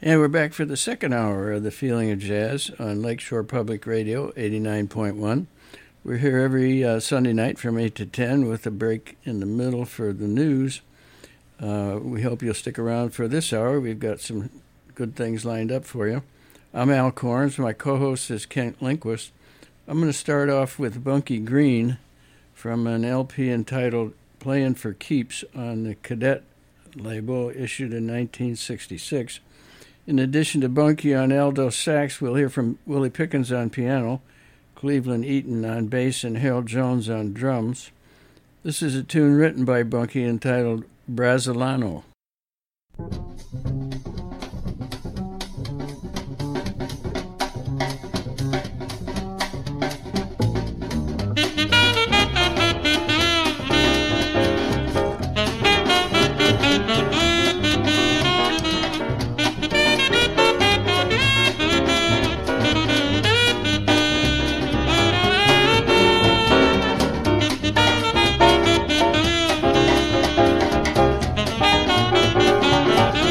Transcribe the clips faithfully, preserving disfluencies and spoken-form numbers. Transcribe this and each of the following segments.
And we're back for the second hour of The Feeling of Jazz on Lakeshore Public Radio, eighty-nine point one. We're here every uh, Sunday night from eight to ten with a break in the middle for the news. Uh, we hope you'll stick around for this hour. We've got some good things lined up for you. I'm Al Corns. My co-host is Kent Lindquist. I'm going to start off with Bunky Green from an L P entitled Playing for Keeps on the Cadet label, issued in nineteen sixty-six. In addition to Bunky on alto sax, we'll hear from Willie Pickens on piano, Cleveland Eaton on bass, and Harold Jones on drums. This is a tune written by Bunky entitled Brasilano. Thank you.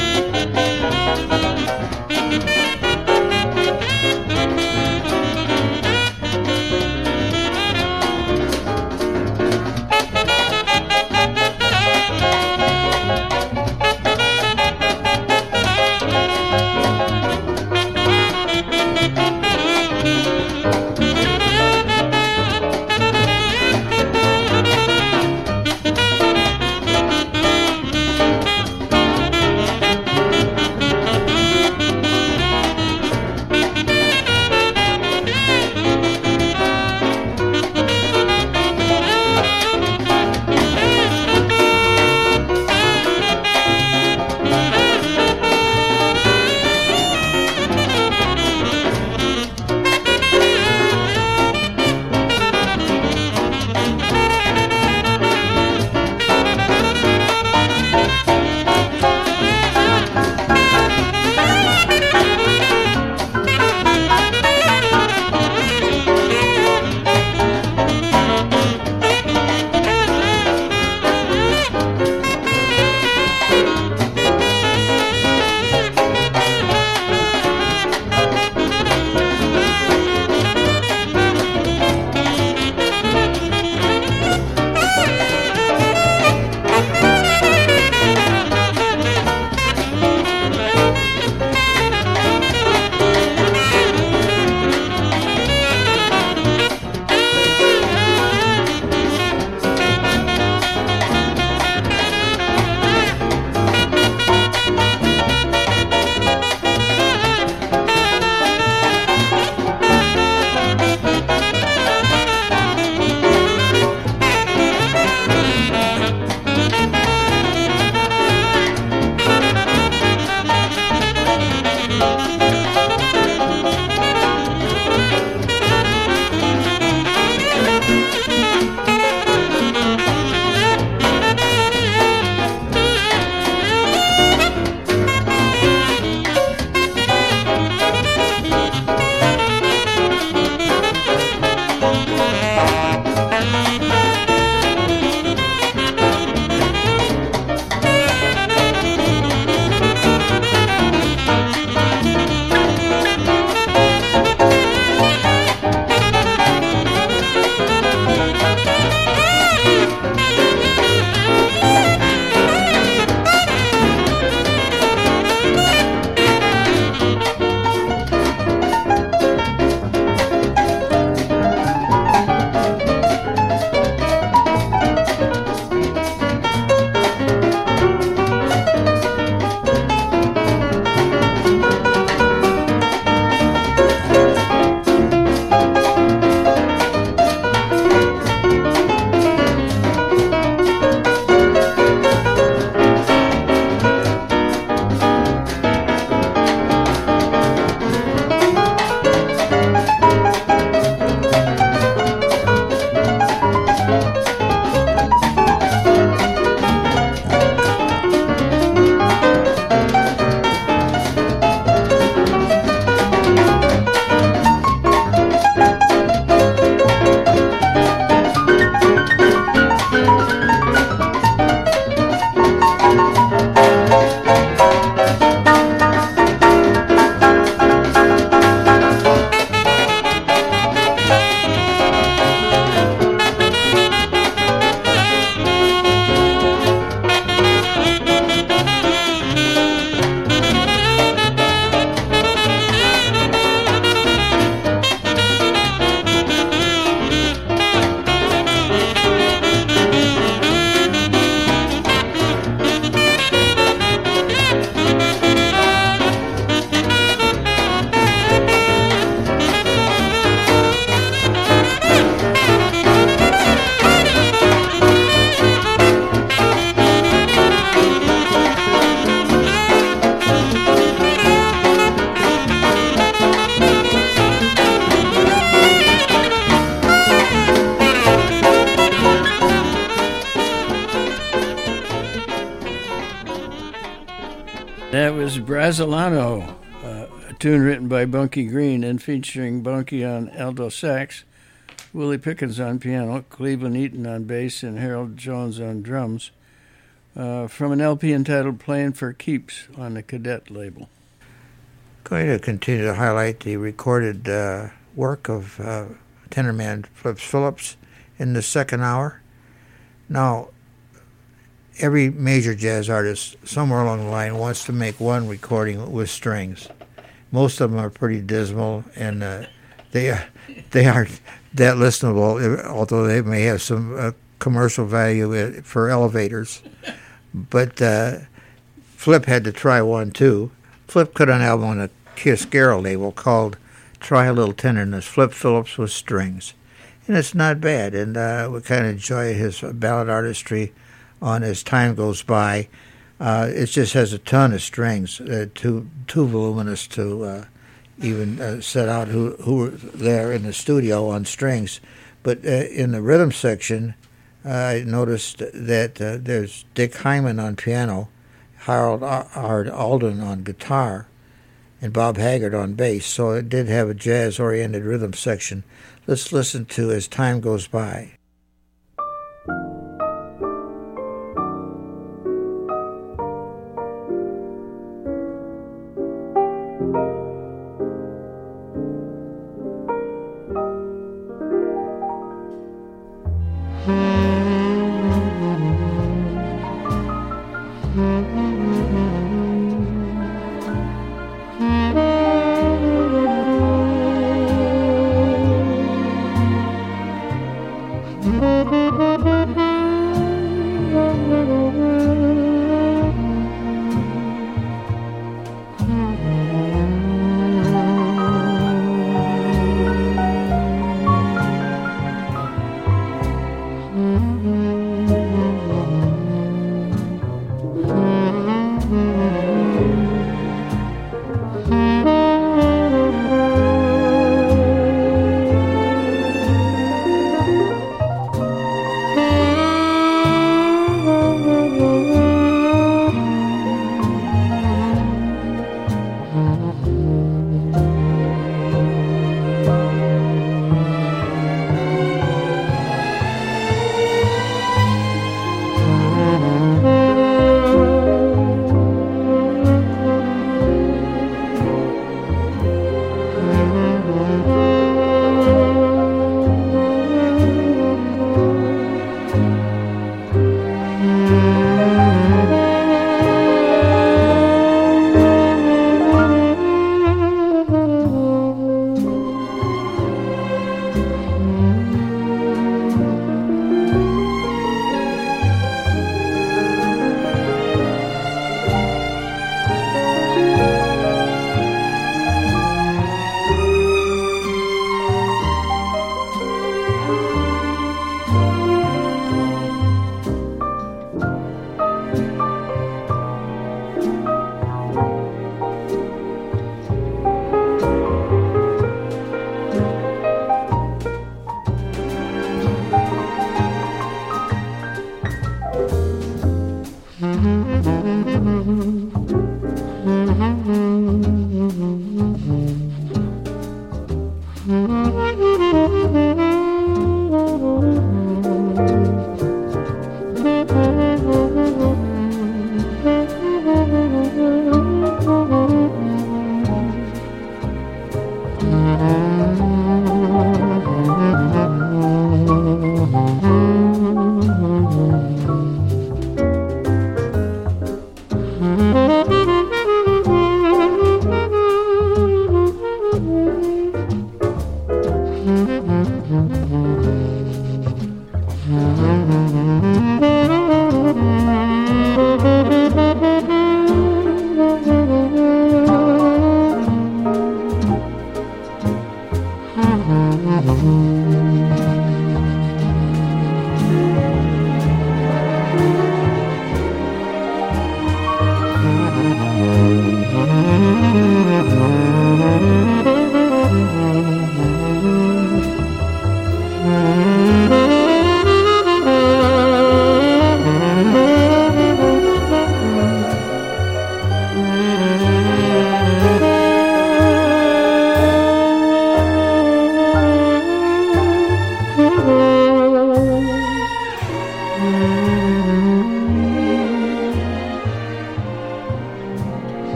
Brasilano, uh, a tune written by Bunky Green and featuring Bunky on alto sax, Willie Pickens on piano, Cleveland Eaton on bass, and Harold Jones on drums, uh, from an L P entitled Playing for Keeps on the Cadet label. Going to continue to highlight the recorded uh, work of uh, tenorman Flips Phillips in the second hour. Now, every major jazz artist somewhere along the line wants to make one recording with strings. Most of them are pretty dismal, and uh, they are, they aren't that listenable, although they may have some uh, commercial value for elevators. But uh, Flip had to try one, too. Flip put an album on a Chiaroscuro label called Try a Little Tenderness, Flip Phillips with Strings. And it's not bad, and uh, we kind of enjoy his ballad artistry on As Time Goes By. Uh, it just has a ton of strings, uh, too too voluminous to uh, even uh, set out who, who were there in the studio on strings. But uh, in the rhythm section, uh, I noticed that uh, there's Dick Hyman on piano, Harold Howard Alden on guitar, and Bob Haggart on bass. So it did have a jazz-oriented rhythm section. Let's listen to As Time Goes By.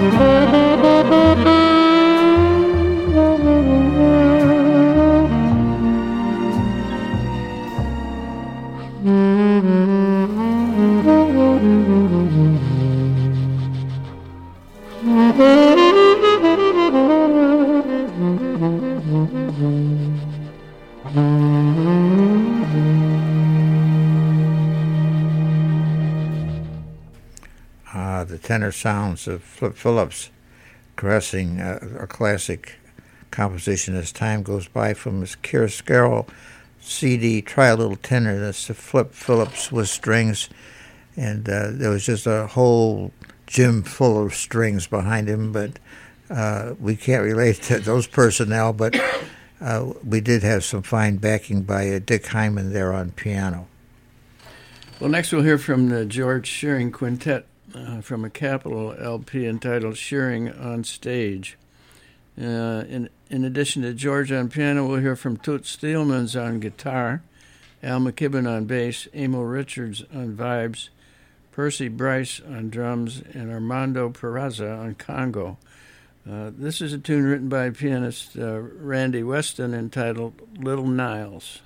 Uh, the tenor sounds of Flip Phillips caressing uh, a classic composition as time goes by from his Chiaroscuro C D, Try a Little Tenor. That's the Flip Phillips with strings, and uh, there was just a whole gym full of strings behind him, but uh, we can't relate to those personnel, but uh, we did have some fine backing by uh, Dick Hyman there on piano. Well, next we'll hear from the George Shearing Quintet uh, from a Capitol L P entitled Shearing on Stage. Uh, in, in addition to George on piano, we'll hear from Toots Thielemans on guitar, Al McKibben on bass, Emil Richards on vibes, Percy Bryce on drums, and Armando Peraza on congo. Uh, this is a tune written by pianist uh, Randy Weston entitled Little Niles.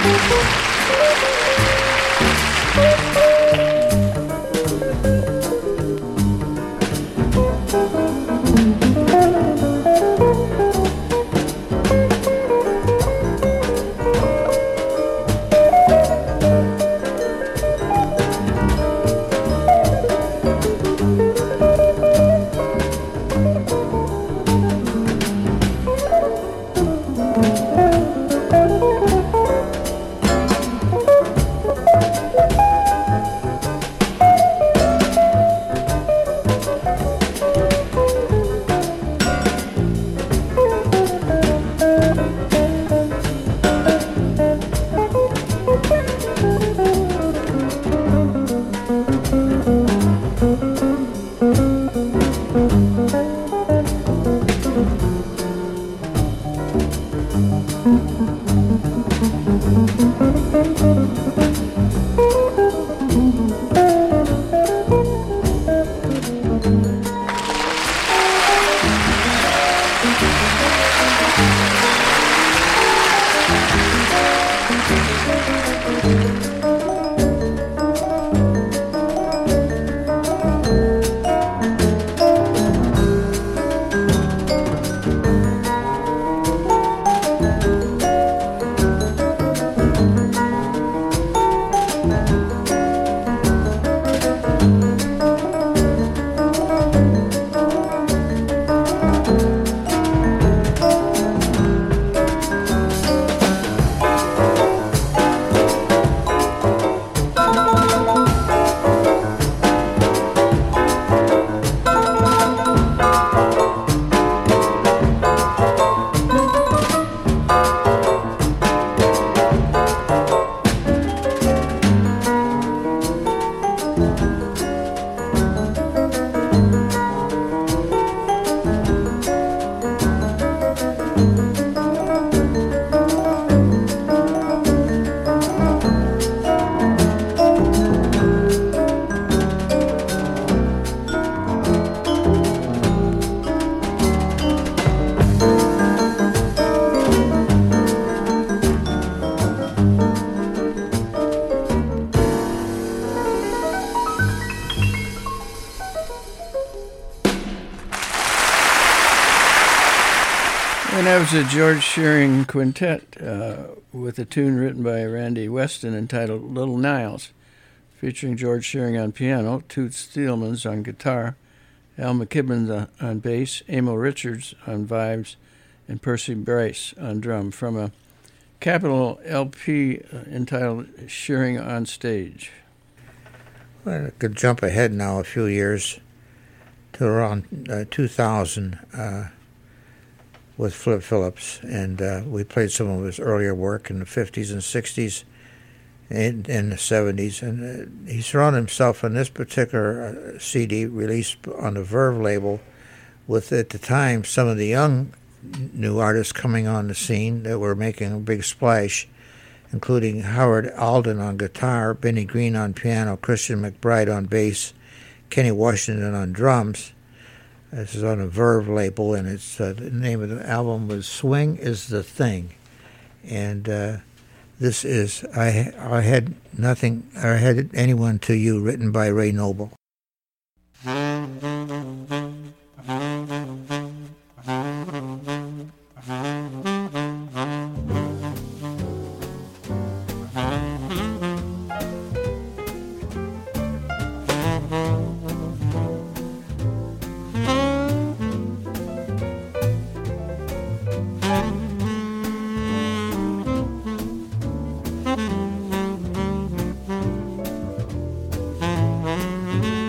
And that was a George Shearing quintet uh, with a tune written by Randy Weston entitled Little Niles, featuring George Shearing on piano, Toots Thielmans on guitar, Al McKibbin on bass, Emil Richards on vibes, and Percy Bryce on drum, from a Capitol L P entitled Shearing on Stage. Well, I could jump ahead now a few years to around uh, two thousand uh, with Flip Phillips, and uh, we played some of his earlier work in the fifties and sixties and in the seventies, and uh, he surrounded himself on this particular uh, C D released on the Verve label with, at the time, some of the young new artists coming on the scene that were making a big splash, including Howard Alden on guitar, Benny Green on piano, Christian McBride on bass, Kenny Washington on drums. This is on a Verve label, and it's uh, the name of the album was Swing is the Thing. And uh, this is I I Had Nothing, I Had Anyone to You, written by Ray Noble. Mm-hmm.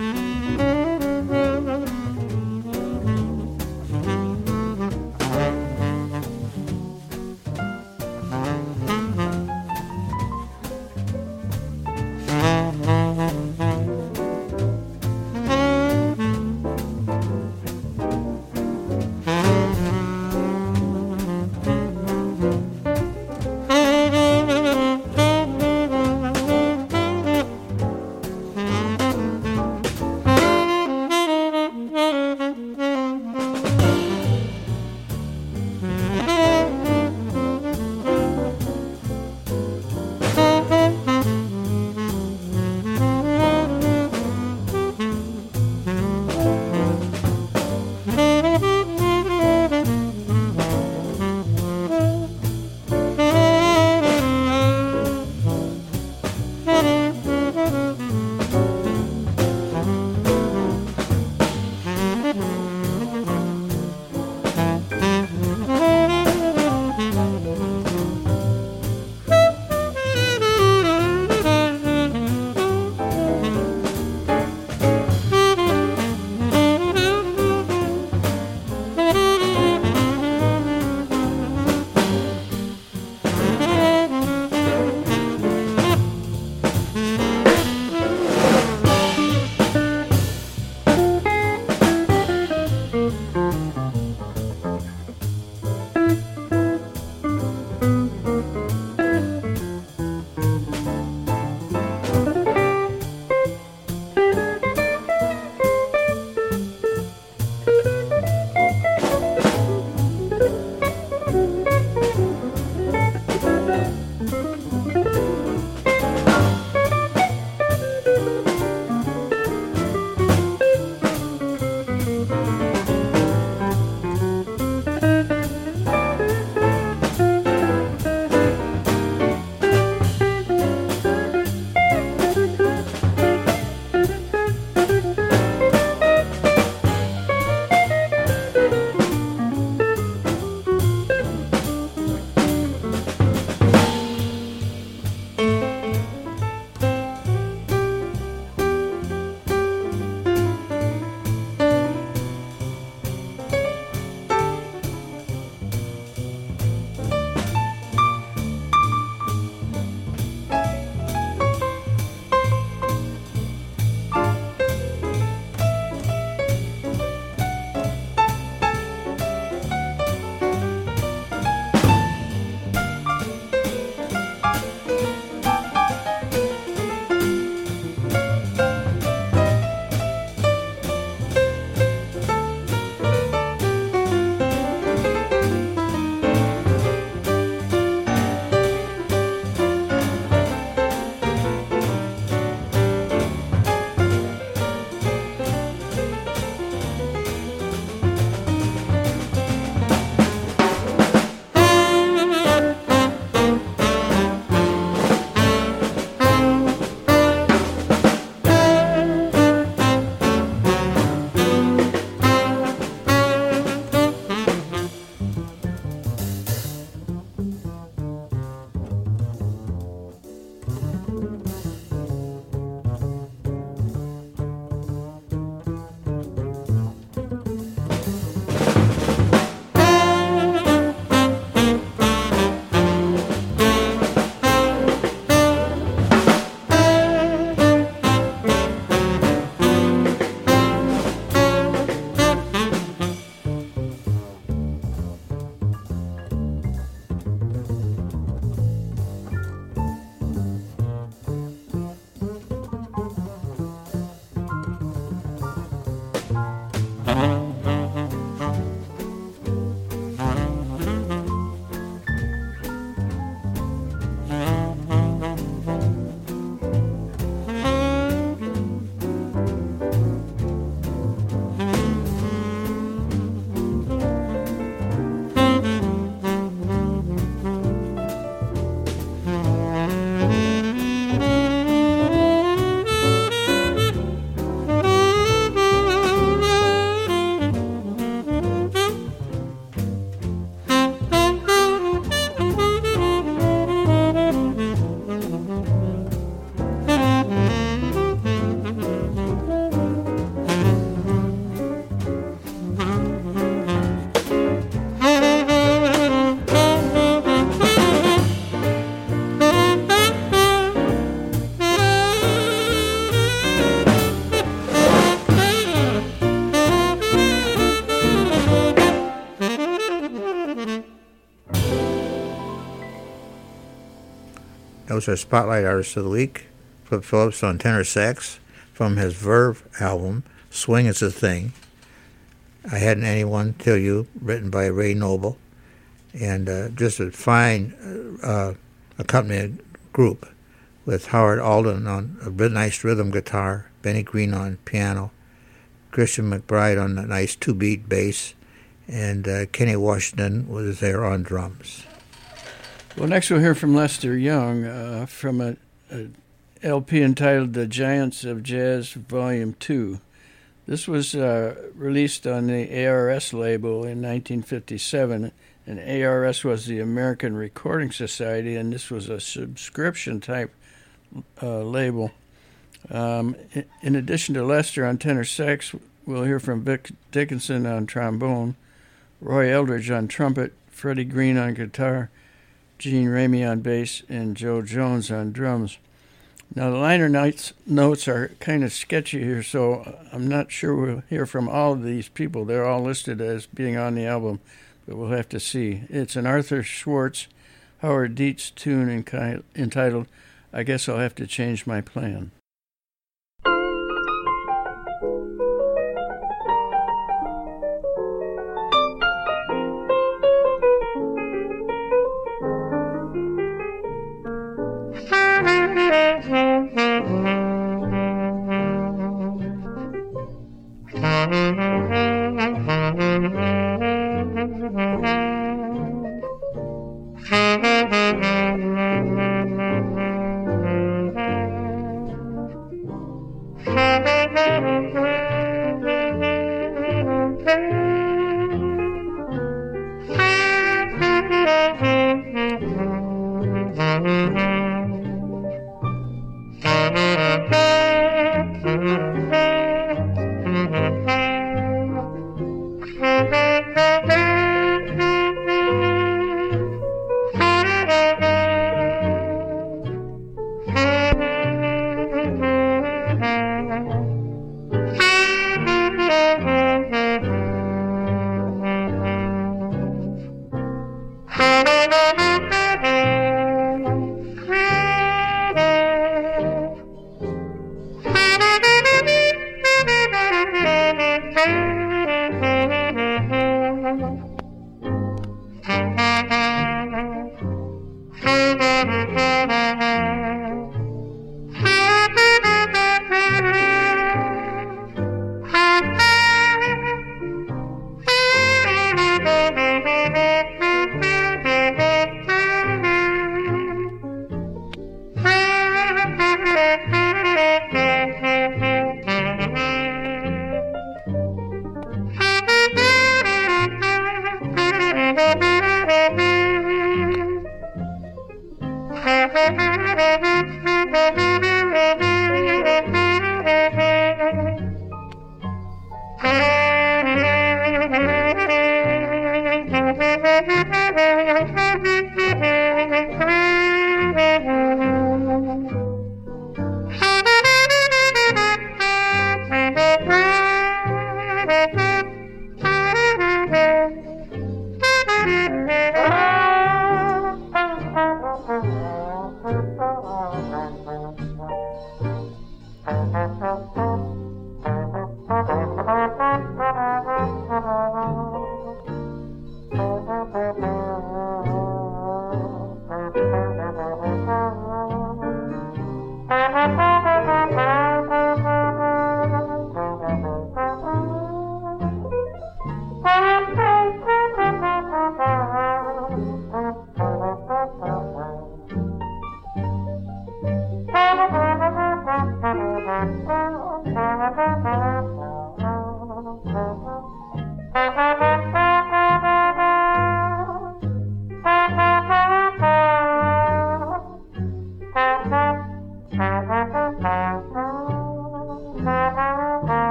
That was our Spotlight Artist of the Week, Flip Phillips on tenor sax from his Verve album, Swing Is a Thing. I Hadn't Anyone Till You, written by Ray Noble. And uh, just a fine uh, accompaniment group with Howard Alden on a nice rhythm guitar, Benny Green on piano, Christian McBride on a nice two-beat bass, and uh, Kenny Washington was there on drums. Well, next we'll hear from Lester Young uh, from a, a L P entitled The Giants of Jazz Volume two. This was uh, released on the A R S label in nineteen fifty-seven, and A R S was the American Recording Society, and this was a subscription-type uh, label. Um, in, in addition to Lester on tenor sax, we'll hear from Vic Dickinson on trombone, Roy Eldridge on trumpet, Freddie Green on guitar, Gene Ramey on bass, and Joe Jones on drums. Now, the liner notes, notes are kind of sketchy here, so I'm not sure we'll hear from all of these people. They're all listed as being on the album, but we'll have to see. It's an Arthur Schwartz, Howard Dietz tune entitled, I Guess I'll Have to Change My Plan.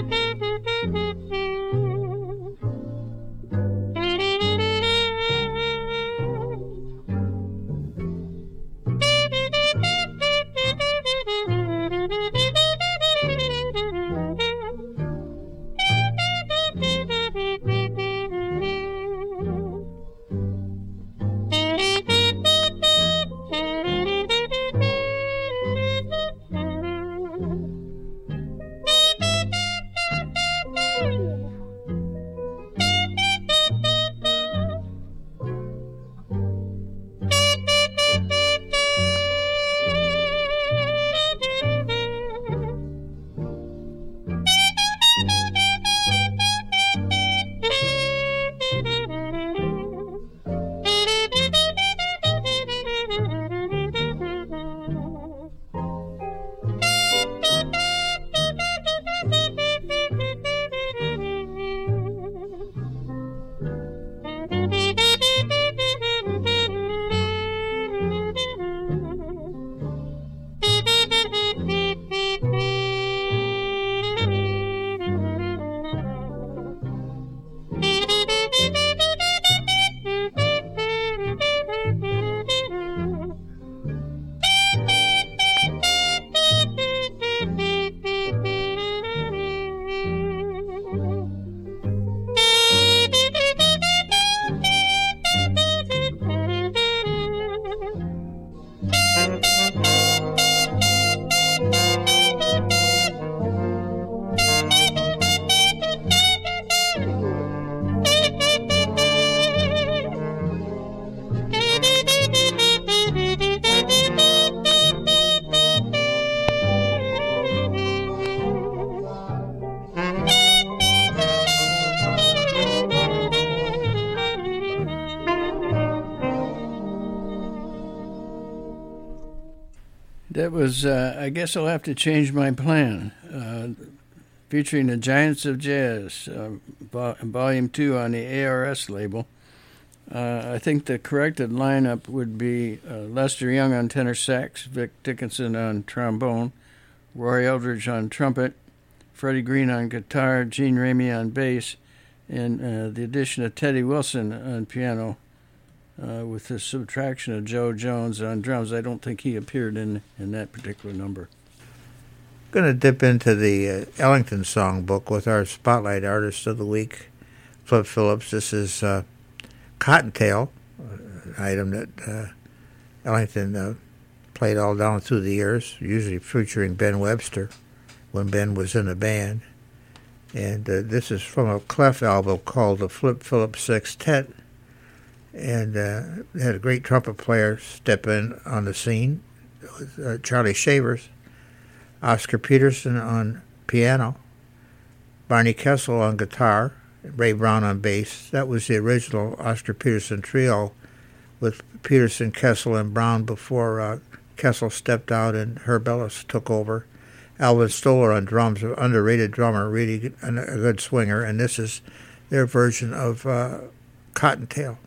That was, uh, I guess I'll have to change my plan. Uh, featuring the Giants of Jazz, uh, vol- Volume two on the A R S label. Uh, I think the corrected lineup would be uh, Lester Young on tenor sax, Vic Dickinson on trombone, Roy Eldridge on trumpet, Freddie Green on guitar, Gene Ramey on bass, and uh, the addition of Teddy Wilson on piano, uh, with the subtraction of Joe Jones on drums. I don't think he appeared in, in that particular number. Going to dip into the uh, Ellington songbook with our Spotlight Artist of the Week, Flip Phillips. This is uh, Cottontail, an item that uh, Ellington uh, played all down through the years, usually featuring Ben Webster when Ben was in the band. And uh, this is from a Clef album called the Flip Phillips Sextet. And uh, they had a great trumpet player step in on the scene, uh, Charlie Shavers, Oscar Peterson on piano, Barney Kessel on guitar, Ray Brown on bass. That was the original Oscar Peterson trio with Peterson, Kessel, and Brown before uh, Kessel stepped out and Herb Ellis took over. Alvin Stoller on drums, an underrated drummer, really good, a good swinger, and this is their version of uh, Cottontail.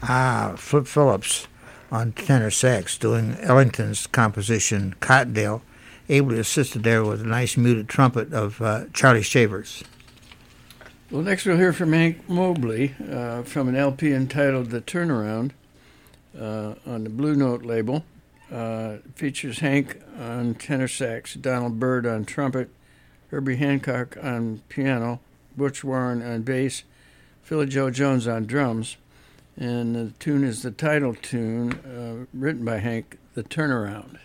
Ah, Flip Phillips on tenor sax doing Ellington's composition Cottondale, ably assisted there with a nice muted trumpet of uh, Charlie Shavers. Well, next we'll hear from Hank Mobley uh, from an L P entitled The Turnaround uh, on the Blue Note label. Uh, features Hank on tenor sax, Donald Byrd on trumpet, Herbie Hancock on piano, Butch Warren on bass, Philly Joe Jones on drums. And the tune is the title tune, uh, written by Hank, The Turnaround.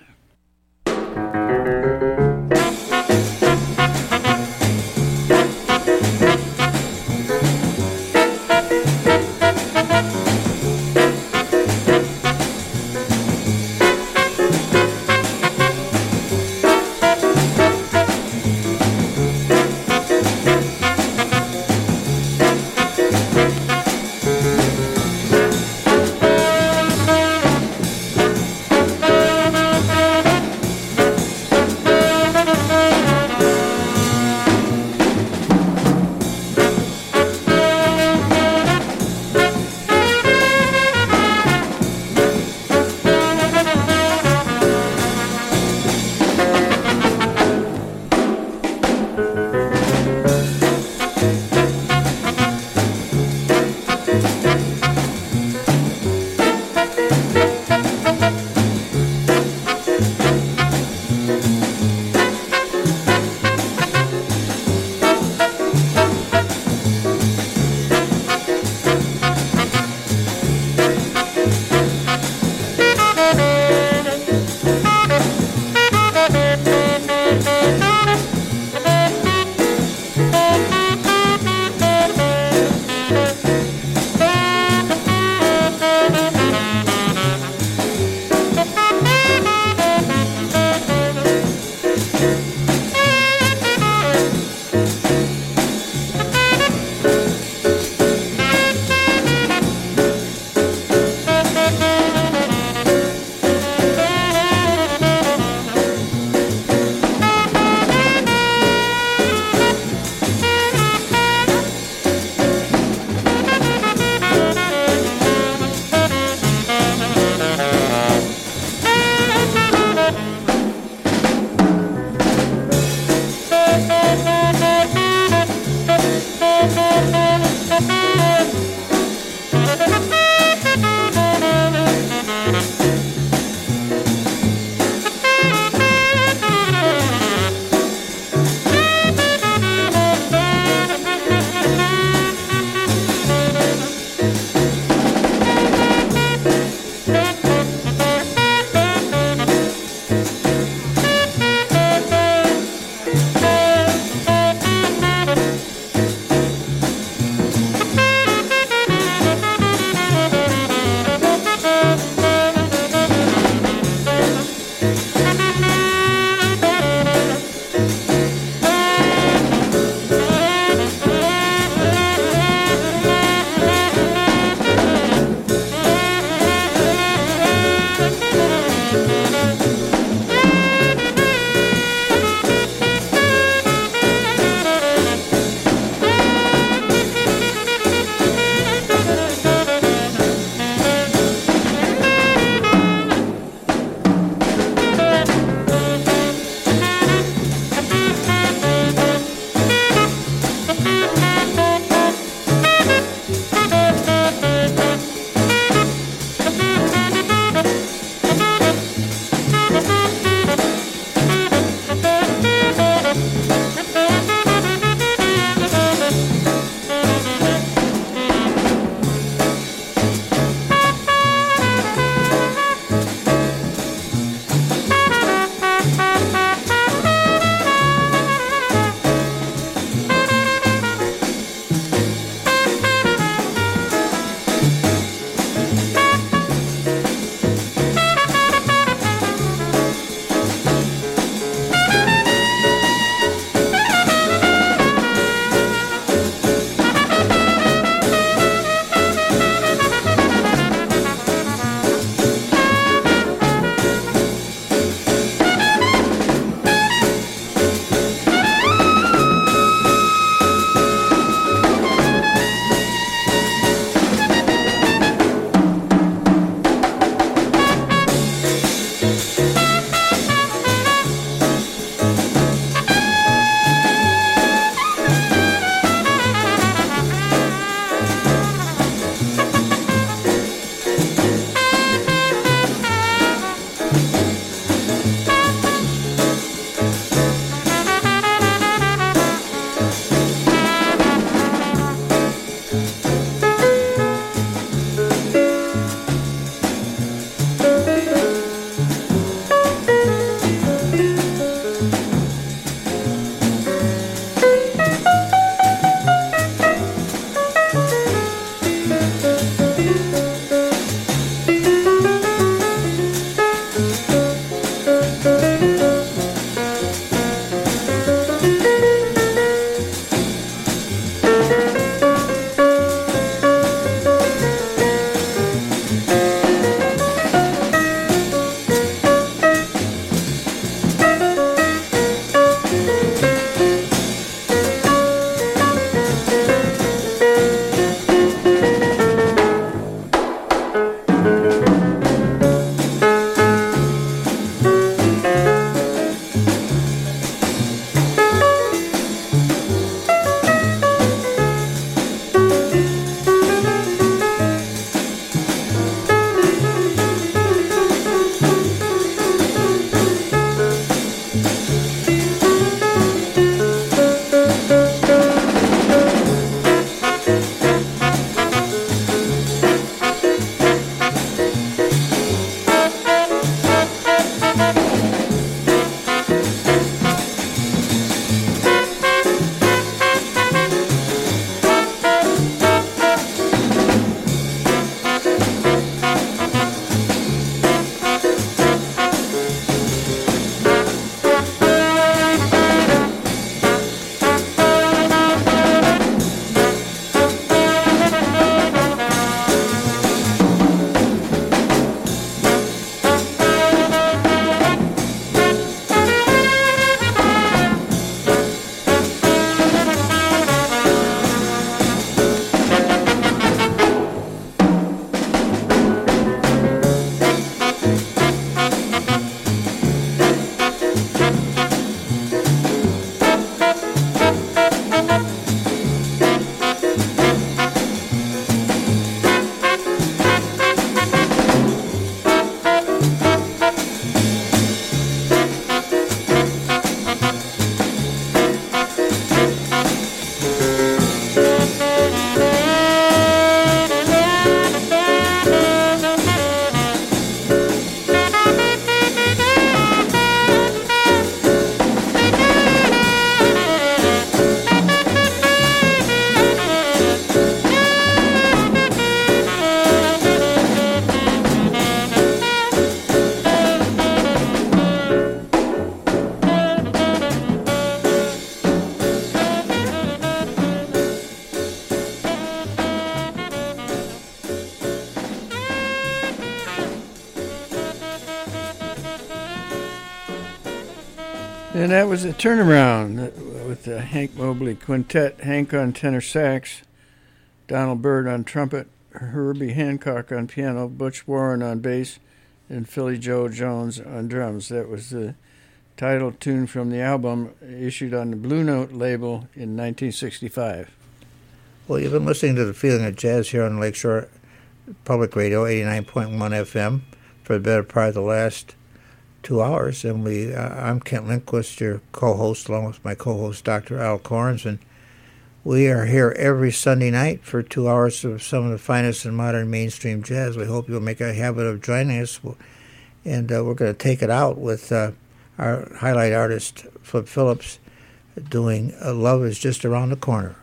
And that was a turnaround with the Hank Mobley Quintet, Hank on tenor sax, Donald Byrd on trumpet, Herbie Hancock on piano, Butch Warren on bass, and Philly Joe Jones on drums. That was the title tune from the album issued on the Blue Note label in nineteen sixty-five. Well, you've been listening to The Feeling of Jazz here on Lakeshore Public Radio, eighty-nine point one F M, for the better part of the last two hours. And we, uh, I'm Kent Lindquist, your co-host, along with my co-host, Doctor Al Corns, and we are here every Sunday night for two hours of some of the finest in modern mainstream jazz. We hope you'll make a habit of joining us, and uh, we're going to take it out with uh, our highlight artist, Flip Phillips, doing uh, Love Is Just Around the Corner.